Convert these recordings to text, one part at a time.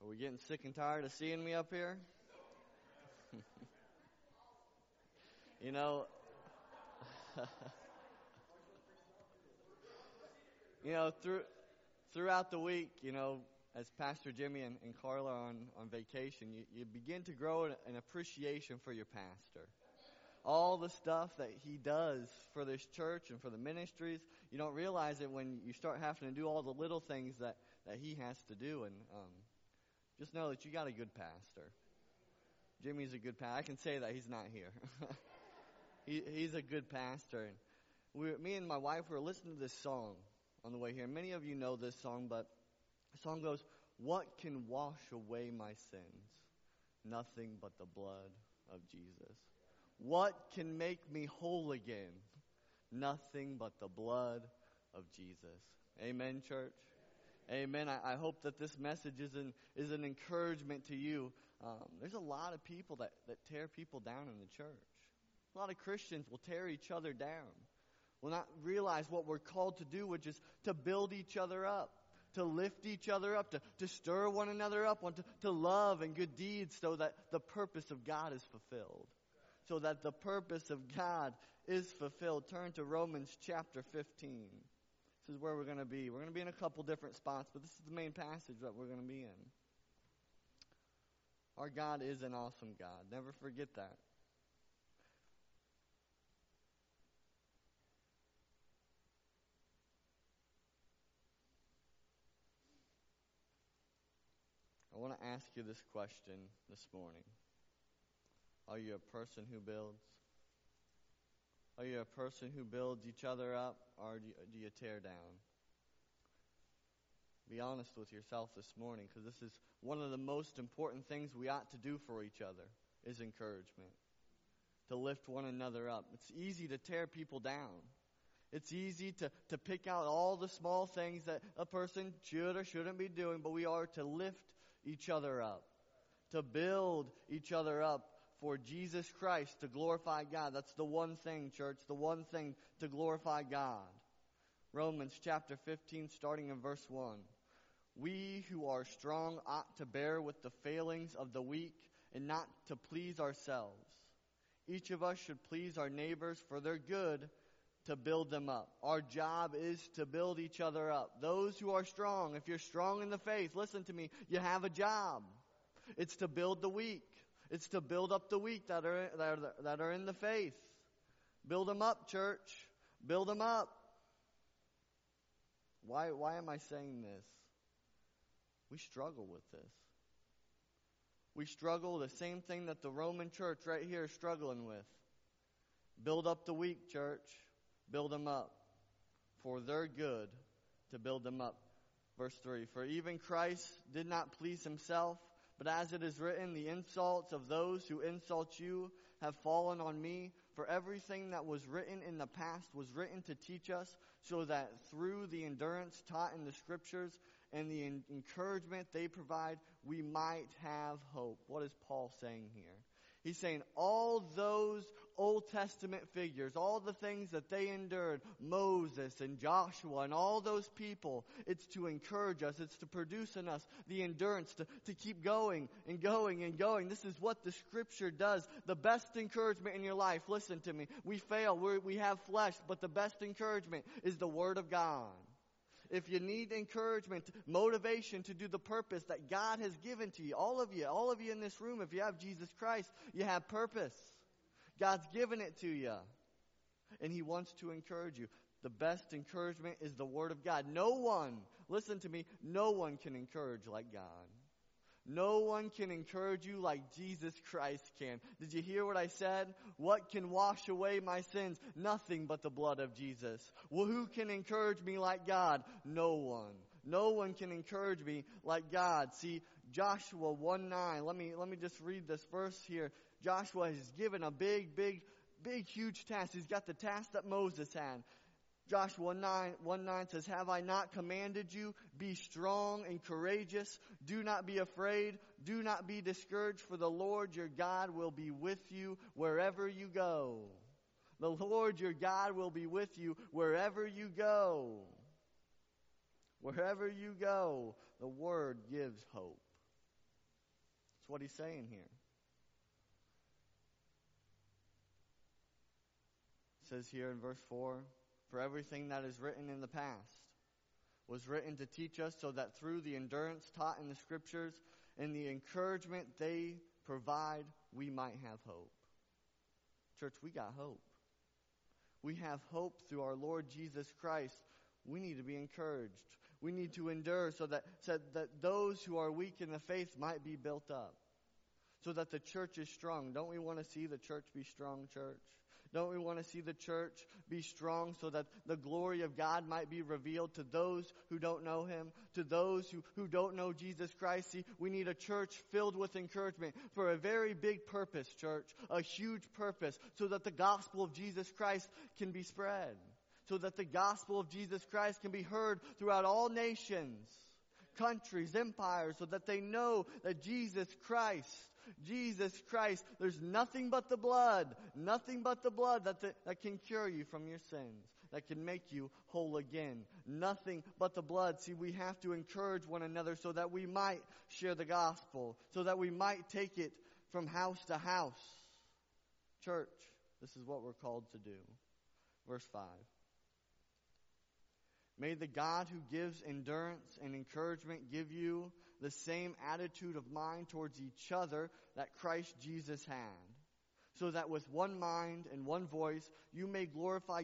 we getting sick and tired of seeing me up here? You know, throughout the week, as Pastor Jimmy and Carla are on vacation, you begin to grow an appreciation for your pastor. All the stuff that he does for this church and for the ministries, you don't realize it when you start having to do all the little things that he has to do. And just know that you got a good pastor. Jimmy's a good pastor. I can say that he's not here. He's a good pastor. And me and my wife were listening to this song on the way here. Many of you know this song, but the song goes, "What can wash away my sins? Nothing but the blood of Jesus. What can make me whole again? Nothing but the blood of Jesus." Amen, church? Amen. I hope that this message is an encouragement to you. There's a lot of people that tear people down in the church. A lot of Christians will tear each other down. Will not realize what we're called to do, which is to build each other up, to lift each other up, to stir one another up, to love and good deeds so that the purpose of God is fulfilled. So that the purpose of God is fulfilled. Turn to Romans chapter 15. This is where we're going to be. We're going to be in a couple different spots, but this is the main passage that we're going to be in. Our God is an awesome God. Never forget that. I want to ask you this question this morning. Are you a person who builds? Are you a person who builds each other up, or do you tear down? Be honest with yourself this morning, because this is one of the most important things we ought to do for each other, is encouragement. To lift one another up. It's easy to tear people down. It's easy to pick out all the small things that a person should or shouldn't be doing, but we are to lift each other up. To build each other up for Jesus Christ, to glorify God. That's the one thing, church, the one thing to glorify God. Romans chapter 15, starting in verse 1. We who are strong ought to bear with the failings of the weak and not to please ourselves. Each of us should please our neighbors for their good, to build them up. Our job is to build each other up. Those who are strong, if you're strong in the faith, listen to me, you have a job. It's to build the weak. It's to build up the weak that are in the faith. Build them up, church. Build them up. Why am I saying this? We struggle with this. We struggle the same thing that the Roman church right here is struggling with. Build up the weak, church. Build them up. For their good, to build them up. Verse 3. For even Christ did not please himself, but as it is written, the insults of those who insult you have fallen on me. For everything that was written in the past was written to teach us, so that through the endurance taught in the Scriptures and the encouragement they provide, we might have hope. What is Paul saying here? He's saying all those Old Testament figures, all the things that they endured, Moses and Joshua and all those people, it's to encourage us. It's to produce in us the endurance to keep going and going and going. This is what the Scripture does. The best encouragement in your life, listen to me, we fail, we have flesh, but the best encouragement is the Word of God. If you need encouragement, motivation to do the purpose that God has given to you, all of you in this room, if you have Jesus Christ, you have purpose. God's given it to you. And He wants to encourage you. The best encouragement is the Word of God. No one, listen to me, no one can encourage like God. No one can encourage you like Jesus Christ can. Did you hear what I said? What can wash away my sins? Nothing but the blood of Jesus. Well, who can encourage me like God? No one. No one can encourage me like God. See, Joshua 1:9. Let me just read this verse here. Joshua is given a big, huge task. He's got the task that Moses had. Joshua 1:9 says, have I not commanded you? Be strong and courageous. Do not be afraid. Do not be discouraged, for the Lord your God will be with you wherever you go. The Lord your God will be with you wherever you go. Wherever you go, the Word gives hope. what he's saying here. It says here in verse 4, for everything that is written in the past was written to teach us, so that through the endurance taught in the Scriptures and the encouragement they provide, we might have hope. Church, we got hope. We have hope through our Lord Jesus Christ. We need to be encouraged. We need to endure so that those who are weak in the faith might be built up, so that the church is strong. Don't we want to see the church be strong, church? Don't we want to see the church be strong so that the glory of God might be revealed to those who don't know Him, to those who don't know Jesus Christ? See, we need a church filled with encouragement for a very big purpose, church, a huge purpose, so that the gospel of Jesus Christ can be spread, so that the gospel of Jesus Christ can be heard throughout all nations, countries, empires, so that they know that Jesus Christ, there's nothing but the blood that can cure you from your sins, that can make you whole again. Nothing but the blood. See, we have to encourage one another so that we might share the gospel, so that we might take it from house to house. Church, this is what we're called to do. Verse 5. May the God who gives endurance and encouragement give you the same attitude of mind towards each other that Christ Jesus had, so that with one mind and one voice you may glorify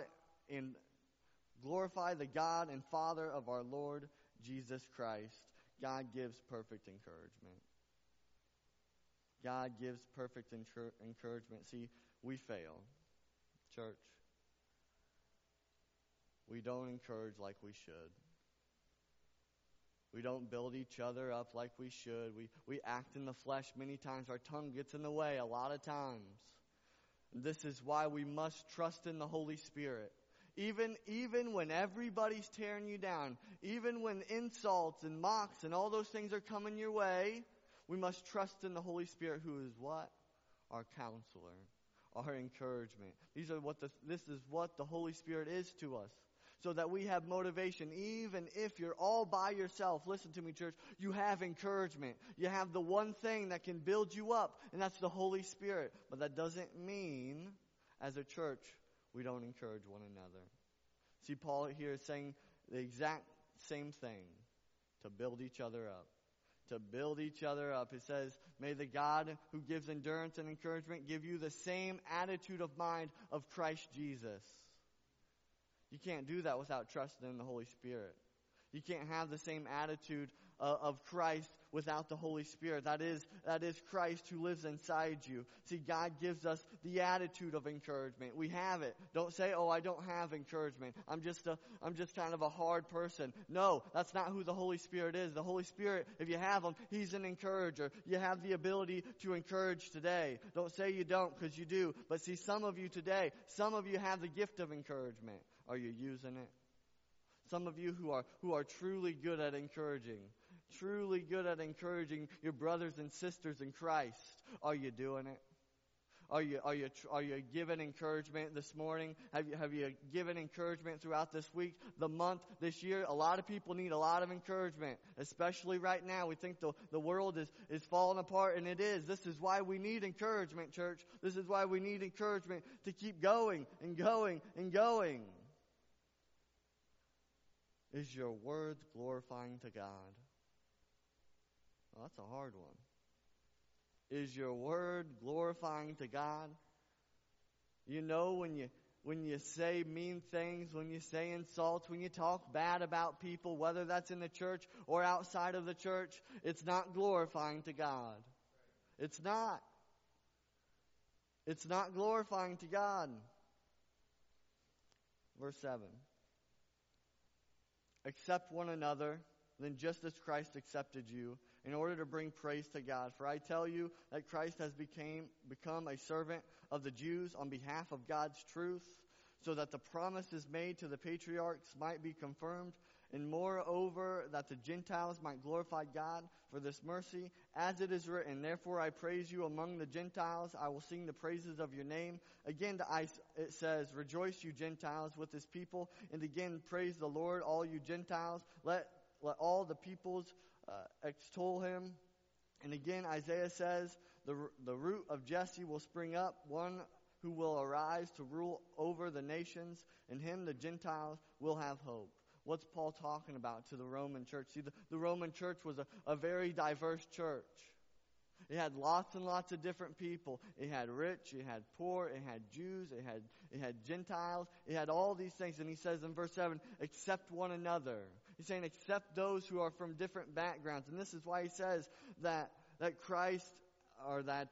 the God and Father of our Lord Jesus Christ. God gives perfect encouragement. God gives perfect encouragement. See, we fail. Church, we don't encourage like we should. We don't build each other up like we should. We act in the flesh many times. Our tongue gets in the way a lot of times. This is why we must trust in the Holy Spirit. Even when everybody's tearing you down, even when insults and mocks and all those things are coming your way, we must trust in the Holy Spirit, who is what? Our counselor, our encouragement. This is what the Holy Spirit is to us, so that we have motivation. Even if you're all by yourself, listen to me, church, you have encouragement. You have the one thing that can build you up, and that's the Holy Spirit. But that doesn't mean, as a church, we don't encourage one another. See, Paul here is saying the exact same thing, to build each other up. To build each other up. It says, may the God who gives endurance and encouragement give you the same attitude of mind of Christ Jesus. You can't do that without trusting in the Holy Spirit. You can't have the same attitude of Christ without the Holy Spirit. That is Christ who lives inside you. See, God gives us the attitude of encouragement. We have it. Don't say, "Oh, I don't have encouragement. I'm just kind of a hard person." No, that's not who the Holy Spirit is. The Holy Spirit, if you have Him, He's an encourager. You have the ability to encourage today. Don't say you don't, because you do. But see, some of you today, some of you have the gift of encouragement. Are you using it? Some of you who are truly good at encouraging your brothers and sisters in Christ. Are you doing it? Are you giving encouragement this morning? Have you given encouragement throughout this week, the month, this year? A lot of people need a lot of encouragement, especially right now. We think the world is falling apart, and it is. This is why we need encouragement, church. This is why we need encouragement to keep going and going and going. Is your word glorifying to God? Well, that's a hard one. Is your word glorifying to God? You know, when you say mean things, when you say insults, when you talk bad about people, whether that's in the church or outside of the church, it's not glorifying to God. It's not. It's not glorifying to God. Verse 7. Accept one another, then just as Christ accepted you, in order to bring praise to God. For I tell you that Christ has become a servant of the Jews on behalf of God's truth, so that the promises made to the patriarchs might be confirmed, and moreover that the Gentiles might glorify God for this mercy, as it is written, therefore I praise you among the Gentiles, I will sing the praises of your name. Again it says, rejoice you Gentiles with His people, and again praise the Lord, all you Gentiles. Let all the peoples extol Him. And again, Isaiah says, the root of Jesse will spring up, one who will arise to rule over the nations. In him the Gentiles will have hope. What's Paul talking about to the Roman church? See, the Roman church was a very diverse church. It had lots and lots of different people. It had rich, it had poor, it had Jews, it had Gentiles. It had all these things. And he says in verse 7, accept one another. He's saying accept those who are from different backgrounds. And this is why he says that Christ, or that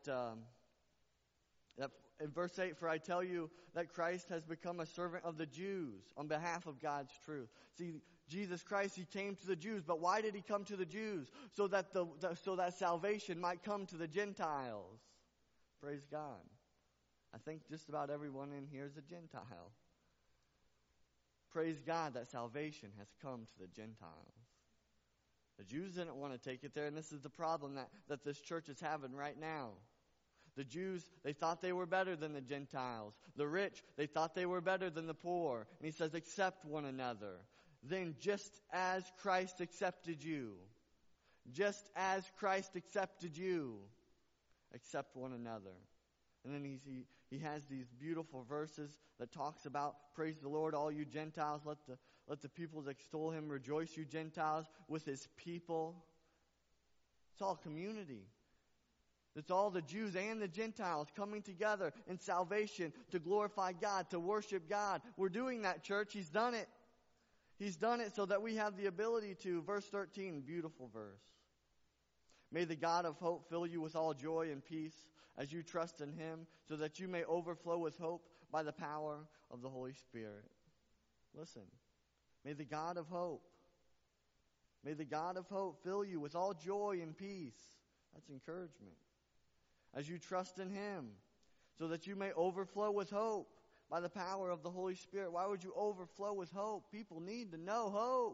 in verse 8, for I tell you that Christ has become a servant of the Jews on behalf of God's truth. See, Jesus Christ, he came to the Jews, but why did he come to the Jews? So that salvation might come to the Gentiles. Praise God. I think just about everyone in here is a Gentile. Praise God that salvation has come to the Gentiles. The Jews didn't want to take it there, and this is the problem that this church is having right now. The Jews, they thought they were better than the Gentiles. The rich, they thought they were better than the poor. And he says, accept one another. Then just as Christ accepted you, just as Christ accepted you, accept one another. And then he has these beautiful verses that talks about, praise the Lord, all you Gentiles, let the peoples extol him, rejoice you Gentiles with his people. It's all community. It's all the Jews and the Gentiles coming together in salvation to glorify God, to worship God. We're doing that, church. He's done it. He's done it so that we have the ability to. Verse 13, beautiful verse. May the God of hope fill you with all joy and peace as you trust in him, so that you may overflow with hope by the power of the Holy Spirit. Listen, may the God of hope fill you with all joy and peace. That's encouragement. As you trust in him, so that you may overflow with hope by the power of the Holy Spirit. Why would you overflow with hope? People need to know hope.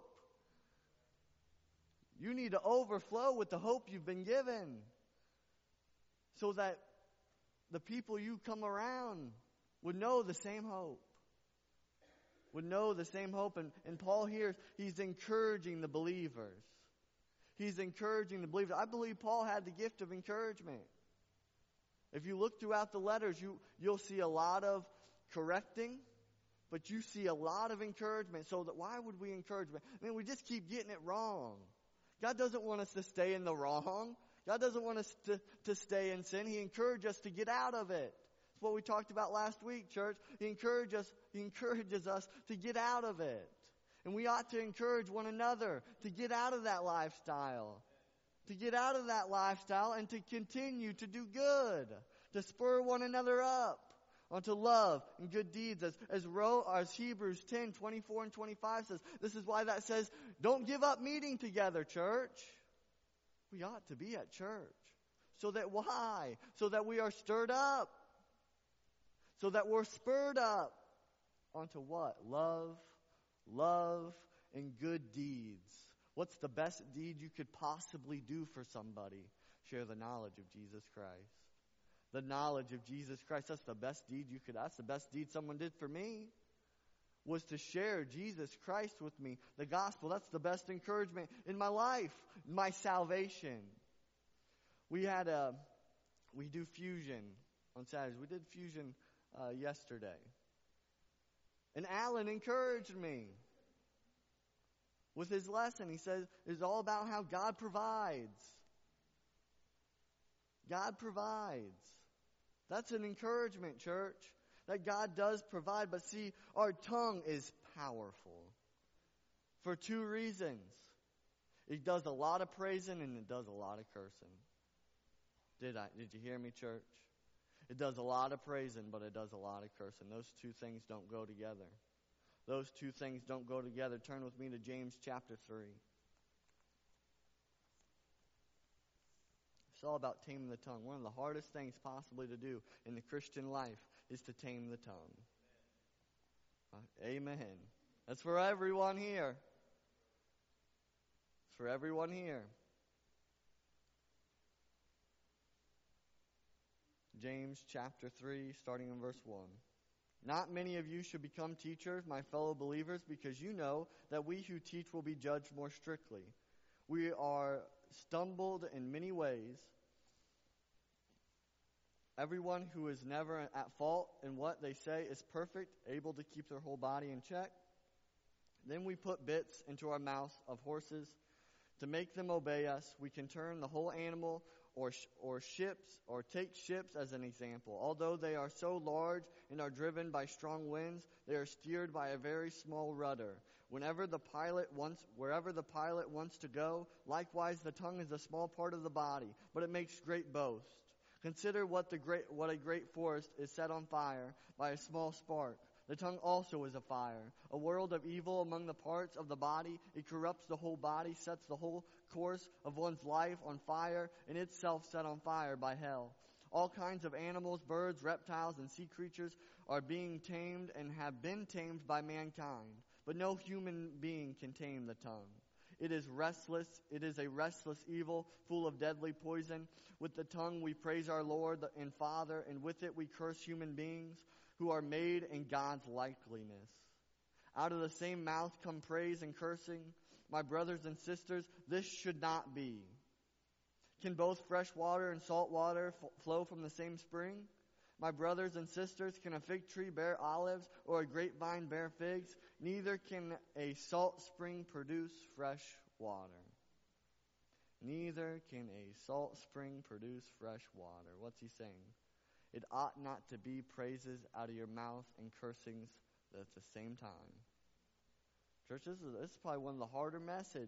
You need to overflow with the hope you've been given, so that the people you come around would know the same hope. Would know the same hope. And Paul here, he's encouraging the believers. He's encouraging the believers. I believe Paul had the gift of encouragement. If you look throughout the letters, you'll see a lot of correcting, but you see a lot of encouragement. So that why would we encourage? I mean, we just keep getting it wrong. God doesn't want us to stay in the wrong. God doesn't want us to stay in sin. He encourages us to get out of it. That's what we talked about last week, church. He encourages us to get out of it. And we ought to encourage one another to get out of that lifestyle. To get out of that lifestyle and to continue to do good. To spur one another up onto love and good deeds. As Hebrews 10, 24 and 25 says. This is why that says, don't give up meeting together, church. We ought to be at church. So that why? So that we are stirred up. So that we're spurred up onto what? Love, and good deeds. What's the best deed you could possibly do for somebody? Share the knowledge of Jesus Christ. The knowledge of Jesus Christ. That's the best deed you could. That's the best deed someone did for me. Was to share Jesus Christ with me. The gospel. That's the best encouragement in my life. My salvation. We do fusion on Saturdays. We did fusion yesterday. And Alan encouraged me with his lesson. He says it's all about how God provides. God provides. That's an encouragement, church. That God does provide. But see, our tongue is powerful. For two reasons. It does a lot of praising and it does a lot of cursing. Did you hear me, church? It does a lot of praising, but it does a lot of cursing. Those two things don't go together. Those two things don't go together. Turn with me to James chapter 3. It's all about taming the tongue. One of the hardest things possibly to do in the Christian life is to tame the tongue. Amen. That's for everyone here. It's for everyone here. James chapter 3, starting in verse 1. Not many of you should become teachers, my fellow believers, because you know that we who teach will be judged more strictly. We are stumbled in many ways. Everyone who is never at fault in what they say is perfect, able to keep their whole body in check. Then we put bits into our mouths of horses to make them obey us. We can turn the whole animal or ships, or take ships as an example. Although they are so large and are driven by strong winds, they are steered by a very small rudder. Wherever the pilot wants to go, likewise the tongue is a small part of the body, but it makes great boast. Consider what a great forest is set on fire by a small spark. The tongue also is a fire, a world of evil among the parts of the body. It corrupts the whole body, sets the whole course of one's life on fire, and itself set on fire by hell. All kinds of animals, birds, reptiles, and sea creatures are being tamed and have been tamed by mankind. But no human being can tame the tongue. It is a restless evil, full of deadly poison. With the tongue we praise our Lord and Father, and with it we curse human beings who are made in God's likeness. Out of the same mouth come praise and cursing. My brothers and sisters, this should not be. Can both fresh water and salt water flow from the same spring? My brothers and sisters, can a fig tree bear olives or a grapevine bear figs? Neither can a salt spring produce fresh water. Neither can a salt spring produce fresh water. What's he saying? It ought not to be praises out of your mouth and cursings at the same time. Church, this is probably one of the harder message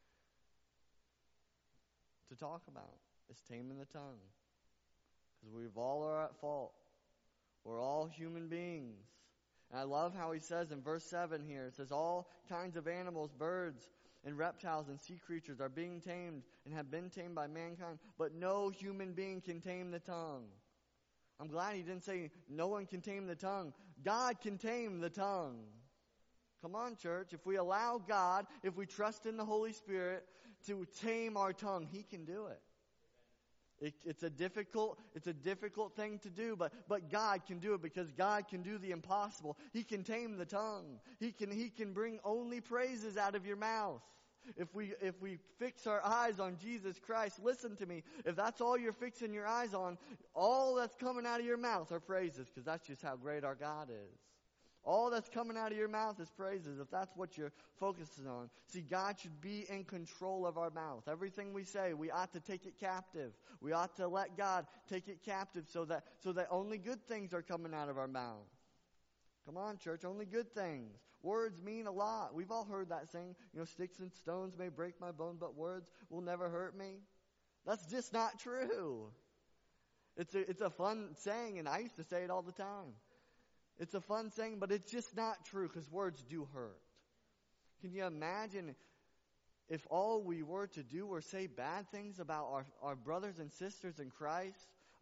to talk about, is taming the tongue. Because we all are at fault. We're all human beings. And I love how he says in verse 7 here, it says, all kinds of animals, birds, and reptiles and sea creatures are being tamed and have been tamed by mankind, but no human being can tame the tongue. I'm glad he didn't say no one can tame the tongue. God can tame the tongue. Come on, church. If we allow God, if we trust in the Holy Spirit to tame our tongue, he can do it. It's a difficult thing to do, but God can do it, because God can do the impossible. He can tame the tongue. He can bring only praises out of your mouth. If we fix our eyes on Jesus Christ, listen to me. If that's all you're fixing your eyes on, all that's coming out of your mouth are praises, because that's just how great our God is. All that's coming out of your mouth is praises, if that's what you're focusing on. See, God should be in control of our mouth. Everything we say, we ought to take it captive. We ought to let God take it captive so that only good things are coming out of our mouth. Come on, church, only good things. Words mean a lot. We've all heard that saying, sticks and stones may break my bone, but words will never hurt me. That's just not true. It's a fun saying, and I used to say it all the time. It's a fun saying, but it's just not true, because words do hurt. Can you imagine if all we were to do were say bad things about our brothers and sisters in Christ?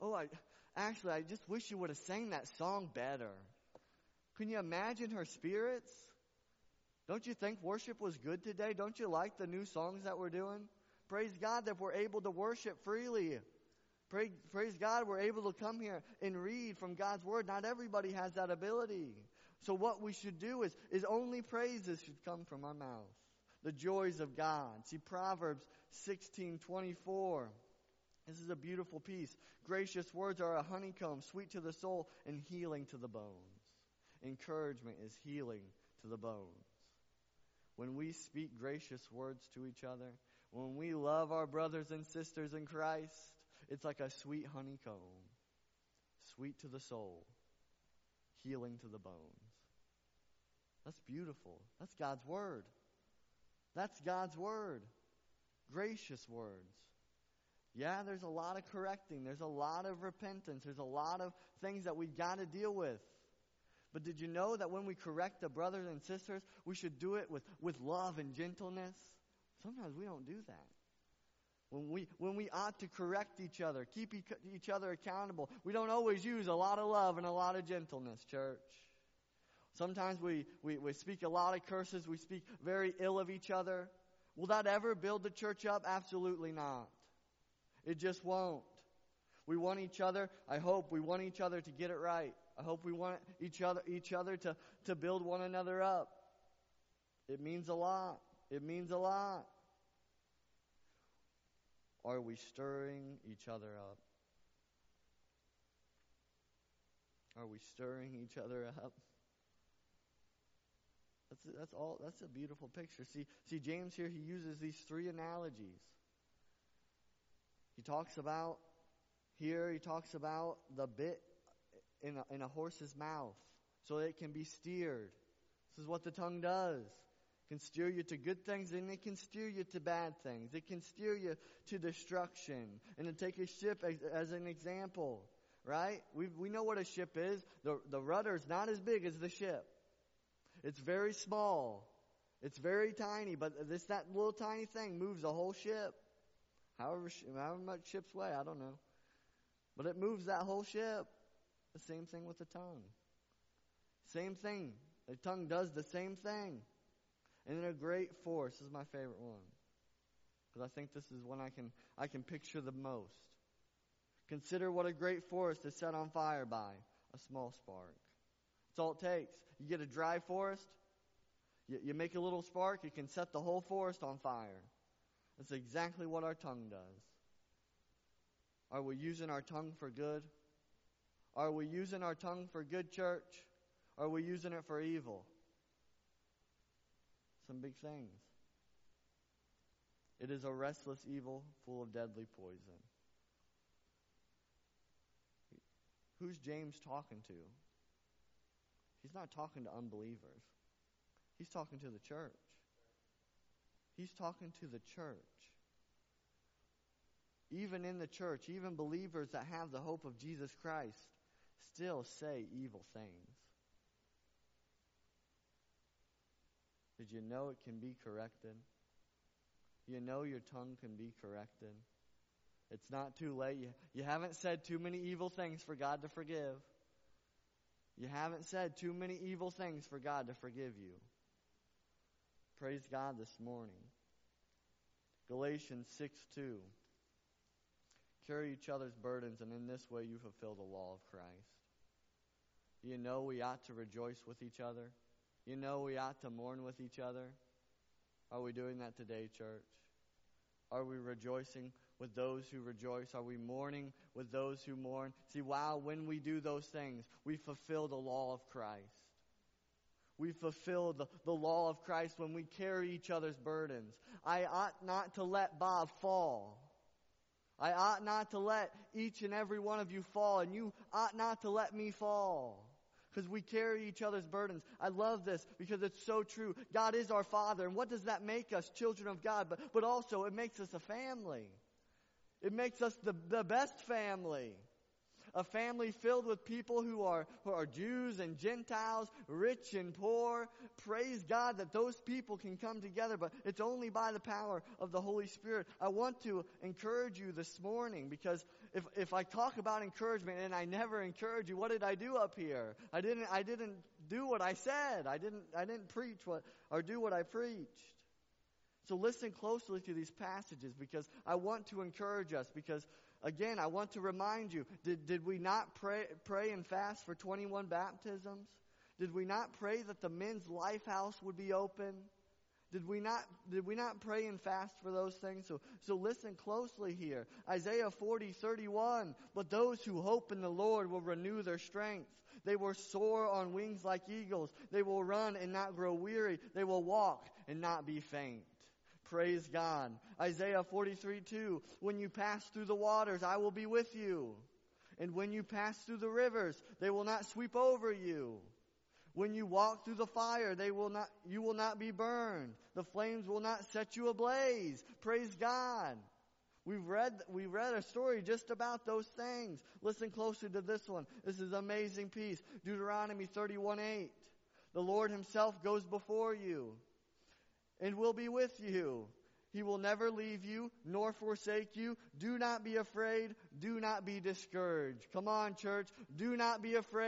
I just wish you would have sang that song better. Can you imagine her spirits? Don't you think worship was good today? Don't you like the new songs that we're doing? Praise God that we're able to worship freely. Praise God we're able to come here and read from God's Word. Not everybody has that ability. So what we should do is only praises should come from our mouth. The joys of God. See, Proverbs 16:24. This is a beautiful piece. Gracious words are a honeycomb, sweet to the soul and healing to the bones. Encouragement is healing to the bones. When we speak gracious words to each other, when we love our brothers and sisters in Christ, it's like a sweet honeycomb, sweet to the soul, healing to the bones. That's beautiful. That's God's Word. That's God's Word. Gracious words. Yeah, there's a lot of correcting. There's a lot of repentance. There's a lot of things that we've got to deal with. But did you know that when we correct the brothers and sisters, we should do it with love and gentleness? Sometimes we don't do that. When we ought to correct each other, keep each other accountable, we don't always use a lot of love and a lot of gentleness, church. Sometimes we speak a lot of curses. We speak very ill of each other. Will that ever build the church up? Absolutely not. It just won't. We want each other, I hope, we want each other to get it right. I hope we want each other to build one another up. It means a lot. It means a lot. are we stirring each other up? Are we stirring each other up? That's a beautiful picture. See, James here, he uses these three analogies. He talks about the bit in a horse's mouth so that it can be steered. This is what the tongue does. It can steer you to good things, and it can steer you to bad things. It can steer you to destruction. And to take a ship as an example, right? We know what a ship is. The rudder is not as big as the ship. It's very small. It's very tiny, but that little tiny thing moves the whole ship. However much ships weigh, I don't know. But it moves that whole ship. The same thing with the tongue. Same thing. The tongue does the same thing. And then a great force. This is my favorite one. Because I think this is one I can picture the most. Consider what a great forest is set on fire by a small spark. That's all it takes. You get a dry forest, you make a little spark, you can set the whole forest on fire. That's exactly what our tongue does. Are we using our tongue for good? Are we using our tongue for good, church? Are we using it for evil? Some big things. It is a restless evil full of deadly poison. Who's James talking to? He's not talking to unbelievers. He's talking to the church. He's talking to the church. Even in the church, even believers that have the hope of Jesus Christ still say evil things. Did you know it can be corrected? You know your tongue can be corrected. It's not too late. You haven't said too many evil things for God to forgive. You haven't said too many evil things for God to forgive you. Praise God this morning. Galatians 6:2. Carry each other's burdens, and in this way you fulfill the law of Christ. You know we ought to rejoice with each other. You know we ought to mourn with each other. Are we doing that today, church? Are we rejoicing with those who rejoice? Are we mourning with those who mourn? See, when we do those things, we fulfill the law of Christ. We fulfill the law of Christ when we carry each other's burdens. I ought not to let Bob fall. I ought not to let each and every one of you fall, and you ought not to let me fall. Because we carry each other's burdens. I love this because it's so true. God is our Father. And what does that make us? Children of God. But also it makes us a family. It makes us the best family. A family filled with people who are Jews and Gentiles, rich and poor. Praise God that those people can come together, but it's only by the power of the Holy Spirit. I want to encourage you this morning, because if I talk about encouragement and I never encourage you, what did I do up here? I didn't do what I said. I didn't preach do what I preached. So listen closely to these passages, because I want to encourage us, because again, I want to remind you, did we not pray and fast for 21 baptisms? Did we not pray that the men's life house would be open? Did we not pray and fast for those things? So listen closely here. Isaiah 40:31. But those who hope in the Lord will renew their strength. They will soar on wings like eagles. They will run and not grow weary. They will walk and not be faint. Praise God. Isaiah 43:2. When you pass through the waters, I will be with you. And when you pass through the rivers, they will not sweep over you. When you walk through the fire, you will not be burned. The flames will not set you ablaze. Praise God. We read a story just about those things. Listen closely to this one. This is an amazing piece. Deuteronomy 31:8. The Lord himself goes before you and will be with you. He will never leave you nor forsake you. Do not be afraid. Do not be discouraged. Come on, church. Do not be afraid.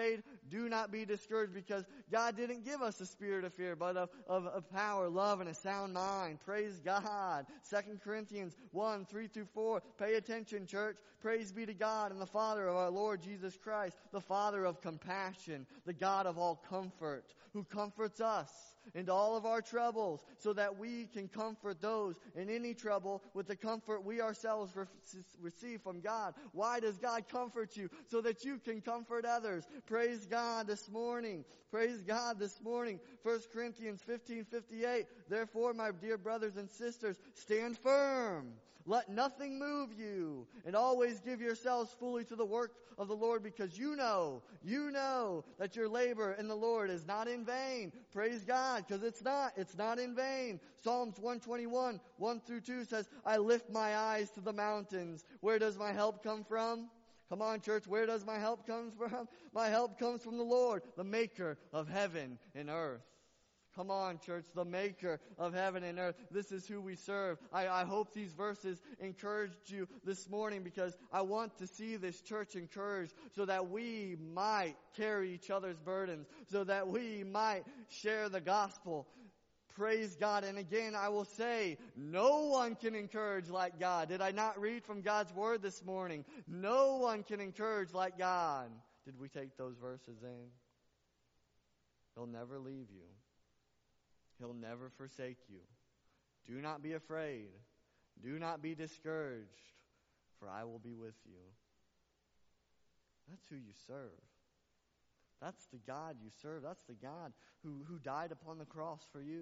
do not be discouraged, because God didn't give us a spirit of fear, but of power, love, and a sound mind. Praise God. 2 Corinthians 1, 3 through 4. Pay attention, church. Praise be to God and the Father of our Lord Jesus Christ, the Father of compassion, the God of all comfort, who comforts us in all of our troubles, so that we can comfort those in any trouble with the comfort we ourselves receive from God. Why does God comfort you? So that you can comfort others. Praise God this morning. Praise God this morning. 1 Corinthians 15:58. Therefore, my dear brothers and sisters, stand firm. Let nothing move you, and always give yourselves fully to the work of the Lord, because you know that your labor in the Lord is not in vain. Praise God, because it's not in vain. Psalms 121, 1 through 2 says, I lift my eyes to the mountains. Where does my help come from? Come on, church, where does my help come from? My help comes from the Lord, the maker of heaven and earth. Come on, church, the maker of heaven and earth. This is who we serve. I hope these verses encouraged you this morning, because I want to see this church encouraged, so that we might carry each other's burdens, so that we might share the gospel. Praise God. And again, I will say, no one can encourage like God. Did I not read from God's word this morning? No one can encourage like God. Did we take those verses in? He'll never leave you. He'll never forsake you. Do not be afraid. Do not be discouraged, for I will be with you. That's who you serve. That's the God you serve. That's the God who died upon the cross for you.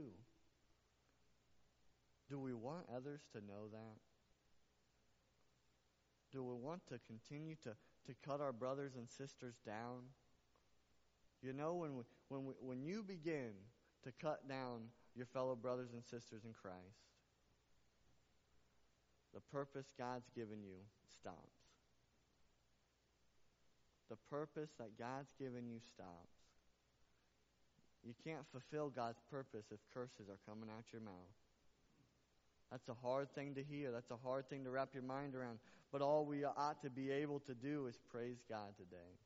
Do we want others to know that? Do we want to continue to cut our brothers and sisters down? You know, when you begin to cut down your fellow brothers and sisters in Christ, the purpose God's given you stops. The purpose that God's given you stops. You can't fulfill God's purpose if curses are coming out your mouth. That's a hard thing to hear. That's a hard thing to wrap your mind around. But all we ought to be able to do is praise God today.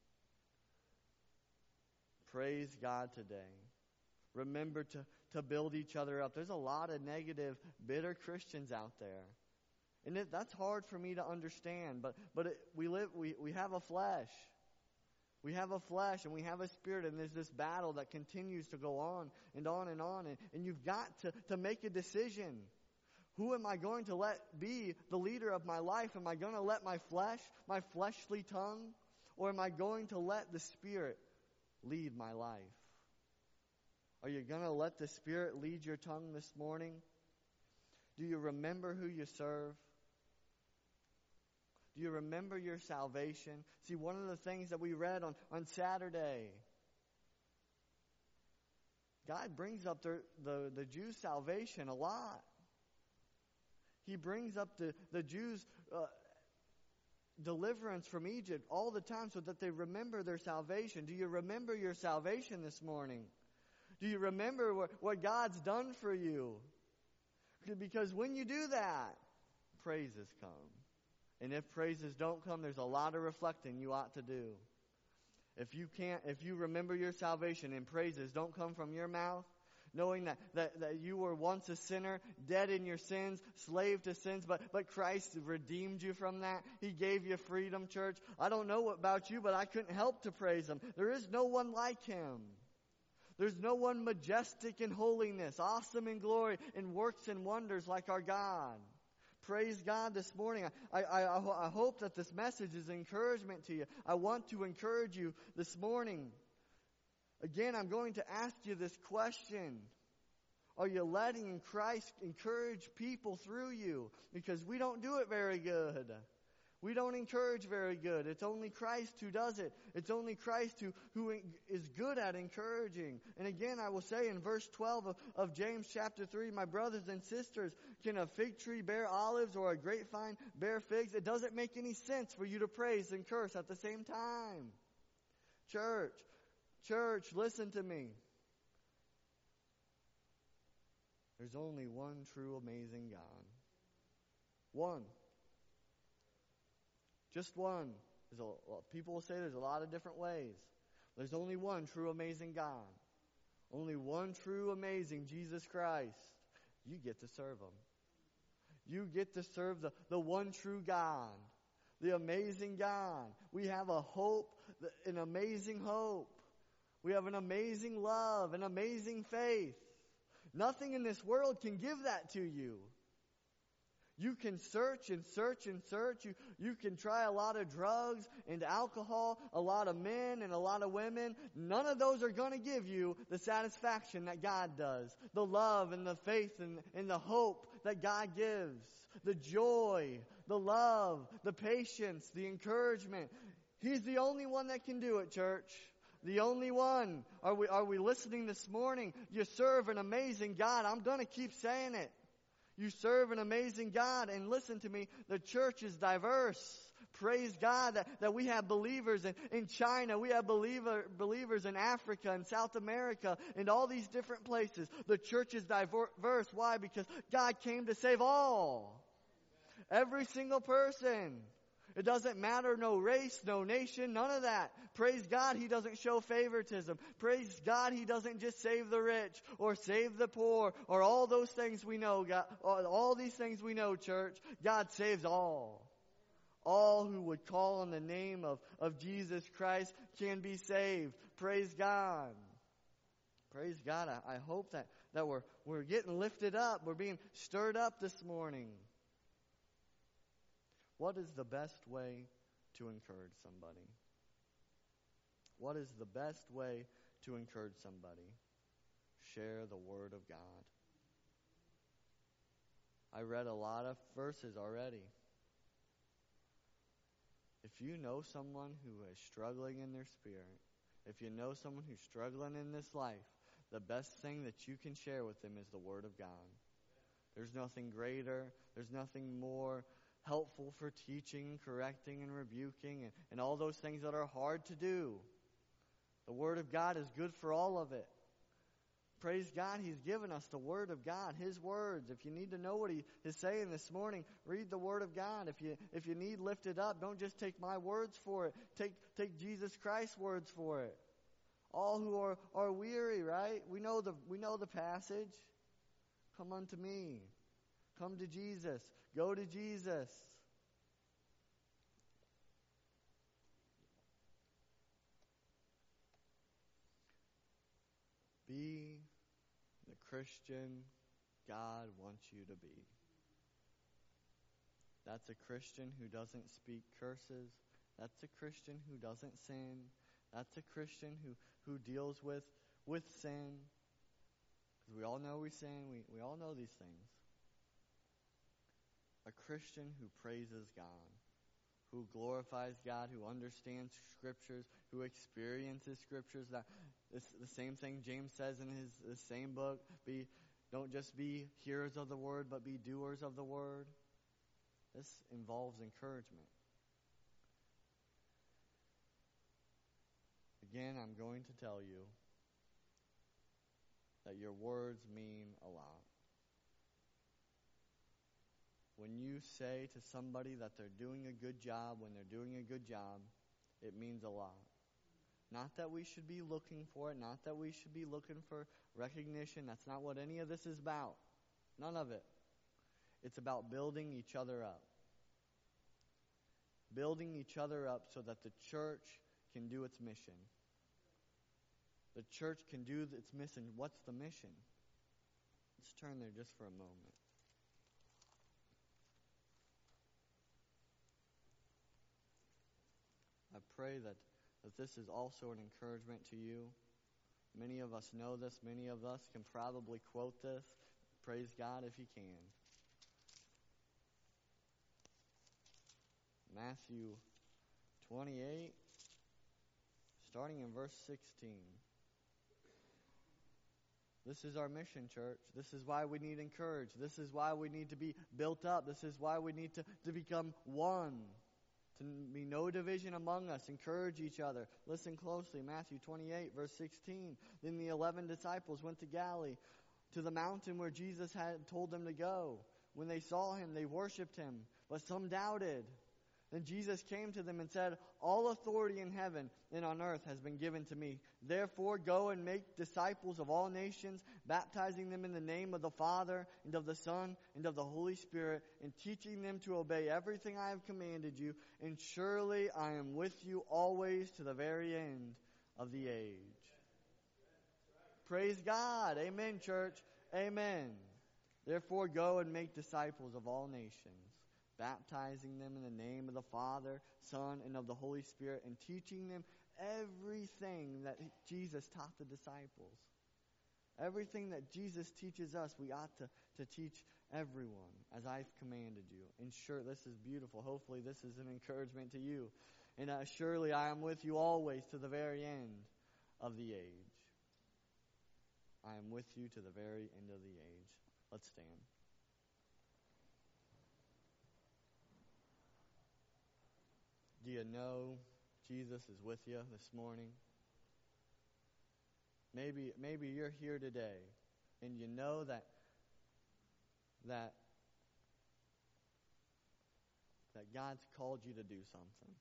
Praise God today. Remember to build each other up. There's a lot of negative, bitter Christians out there. And that's hard for me to understand. But we have a flesh. We have a flesh and we have a spirit, and there's this battle that continues to go on and on and on. And you've got to make a decision. Who am I going to let be the leader of my life? Am I going to let my flesh, my fleshly tongue, or am I going to let the Spirit lead my life? Are you going to let the Spirit lead your tongue this morning? Do you remember who you serve? Do you remember your salvation? See, one of the things that we read on Saturday, God brings up the Jews' salvation a lot. He brings up the Jews' deliverance from Egypt all the time, so that they remember their salvation. Do you remember your salvation this morning? Do you remember what God's done for you? Because when you do that, praises come. And if praises don't come, there's a lot of reflecting you ought to do. If you remember your salvation and praises don't come from your mouth, knowing that you were once a sinner, dead in your sins, slave to sins, but Christ redeemed you from that. He gave you freedom, church. I don't know about you, but I couldn't help to praise Him. There is no one like Him. There's no one majestic in holiness, awesome in glory, and works and wonders like our God. Praise God this morning. I hope that this message is encouragement to you. I want to encourage you this morning. Again, I'm going to ask you this question. Are you letting Christ encourage people through you? Because we don't do it very good. We don't encourage very good. It's only Christ who does it. It's only Christ who is good at encouraging. And again, I will say in verse 12 of James chapter 3, my brothers and sisters, can a fig tree bear olives or a grapevine bear figs? It doesn't make any sense for you to praise and curse at the same time. Church, listen to me. There's only one true amazing God. One. Just one. People will say there's a lot of different ways. There's only one true amazing God. Only one true amazing Jesus Christ. You get to serve Him. You get to serve the one true God. The amazing God. We have a hope, an amazing hope. We have an amazing love, an amazing faith. Nothing in this world can give that to you. You can search and search and search. You can try a lot of drugs and alcohol, a lot of men and a lot of women. None of those are going to give you the satisfaction that God does. The love and the faith and the hope that God gives. The joy, the love, the patience, the encouragement. He's the only one that can do it, church. The only one. Are we listening this morning? You serve an amazing God. I'm going to keep saying it. You serve an amazing God. And listen to me, the church is diverse. Praise God that we have believers in China. We have believers in Africa and South America and all these different places. The church is diverse. Why? Because God came to save all. Every single person. It doesn't matter, no race, no nation, none of that. Praise God, He doesn't show favoritism. Praise God, He doesn't just save the rich or save the poor or all those things we know, God, all these things we know, church. God saves all. All who would call on the name of Jesus Christ can be saved. Praise God. Praise God. I hope that we're getting lifted up. We're being stirred up this morning. What is the best way to encourage somebody? What is the best way to encourage somebody? Share the Word of God. I read a lot of verses already. If you know someone who is struggling in their spirit, if you know someone who's struggling in this life, the best thing that you can share with them is the Word of God. There's nothing greater. There's nothing more helpful for teaching, correcting, and rebuking, and all those things that are hard to do. The Word of God is good for all of it. Praise God, He's given us the Word of God, His words. If you need to know what He is saying this morning, read the Word of God. If you need lifted up, don't just take my words for it. Take Jesus Christ's words for it. All who are weary, right? We know the passage. Come unto me. Come to Jesus. Go to Jesus. Be the Christian God wants you to be. That's a Christian who doesn't speak curses. That's a Christian who doesn't sin. That's a Christian who deals with sin. Because we all know we sin. We all know these things. A Christian who praises God, who glorifies God, who understands Scriptures, who experiences Scriptures. It's the same thing James says in his same book. Don't just be hearers of the Word, but be doers of the Word. This involves encouragement. Again, I'm going to tell you that your words mean a lot. When you say to somebody that they're doing a good job, when they're doing a good job, it means a lot. Not that we should be looking for it, not that we should be looking for recognition. That's not what any of this is about. None of it. It's about building each other up. Building each other up so that the church can do its mission. The church can do its mission. What's the mission? Let's turn there just for a moment. I pray that this is also an encouragement to you. Many of us know this. Many of us can probably quote this. Praise God if you can. Matthew 28, starting in verse 16. This is our mission, church. This is why we need encouraged. This is why we need to be built up. This is why we need to become one. To be no division among us. Encourage each other. Listen closely. Matthew 28, verse 16. Then the 11 disciples went to Galilee, to the mountain where Jesus had told them to go. When they saw Him, they worshipped Him, but some doubted. Then Jesus came to them and said, "All authority in heaven and on earth has been given to me. Therefore go and make disciples of all nations, baptizing them in the name of the Father and of the Son and of the Holy Spirit, and teaching them to obey everything I have commanded you. And surely I am with you always to the very end of the age." Praise God. Amen, church. Amen. Therefore go and make disciples of all nations, baptizing them in the name of the Father, Son, and of the Holy Spirit, and teaching them everything that Jesus taught the disciples. Everything that Jesus teaches us, we ought to teach everyone, as I've commanded you. And sure, this is beautiful. Hopefully this is an encouragement to you. And surely I am with you always to the very end of the age. I am with you to the very end of the age. Let's stand. Do you know Jesus is with you this morning? Maybe you're here today and you know that God's called you to do something.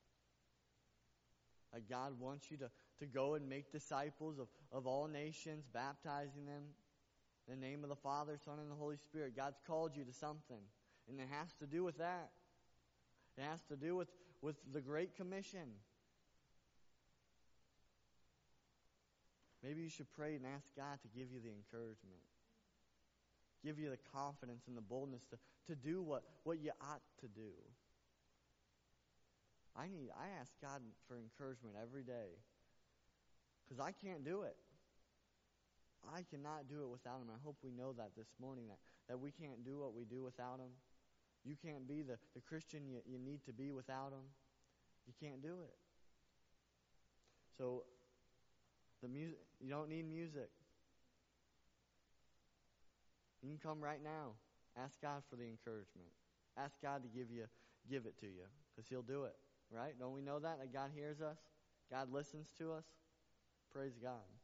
That God wants you to go and make disciples of all nations, baptizing them in the name of the Father, Son, and the Holy Spirit. God's called you to something. And it has to do with that. It has to do with the Great Commission. Maybe you should pray and ask God to give you the encouragement. Give you the confidence and the boldness to do what you ought to do. I ask God for encouragement every day. Because I can't do it. I cannot do it without Him. I hope we know that this morning, that we can't do what we do without Him. You can't be the Christian you need to be without Him. You can't do it. So, you don't need music. You can come right now. Ask God for the encouragement. Ask God to give it to you. Because He'll do it. Right? Don't we know that God hears us? God listens to us? Praise God.